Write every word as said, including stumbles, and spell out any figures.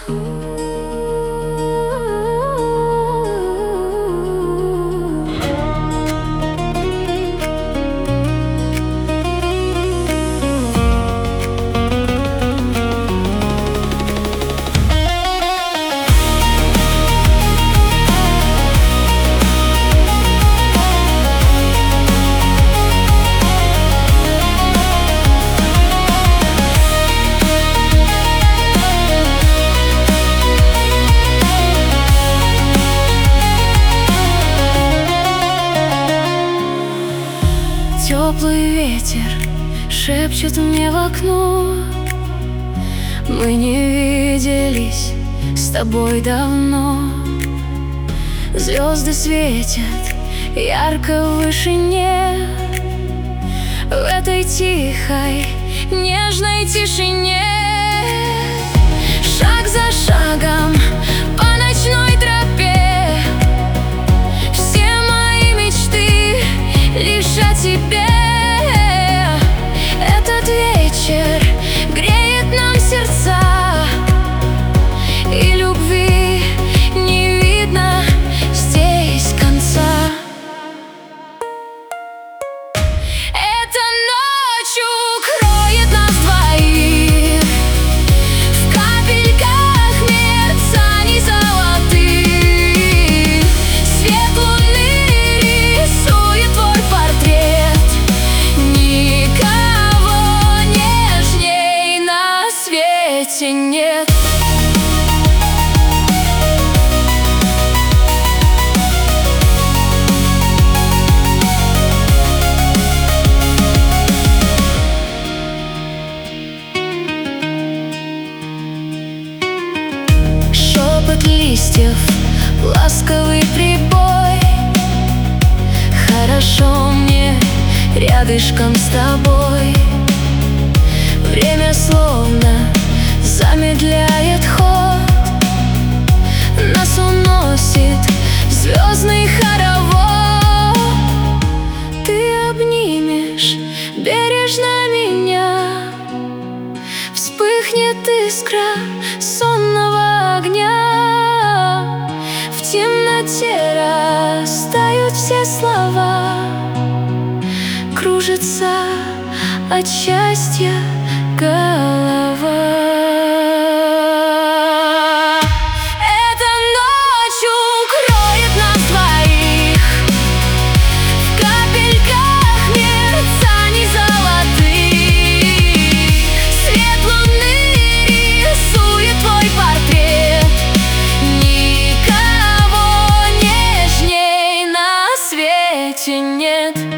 Теплый ветер шепчет мне в окно. Мы не виделись с тобой давно. Звезды светят ярко в вышине, в этой тихой, нежной тишине. Шаг за шагом по ночной тропе, все мои мечты лишь о тебе. Этот вечер греет нам сердца, и любви не видно здесь конца. Эта ночь укроет нас двоих в капельках мерцаний золотых. Свет луны рисует твой портрет. Никого нежней на свете нет. Шепот листьев, ласковый прибой. Хорошо мне рядышком с тобой. Время словно замедляет ход, нас уносит звездный хоровод. Ты обнимешь бережно меня, вспыхнет искра сонного огня. В темноте растают все слова, кружится от счастья голова. Эта ночь укроет нас двоих в капельках мерцаний золотых. Свет луны рисует твой портрет. Никого нежней на свете нет.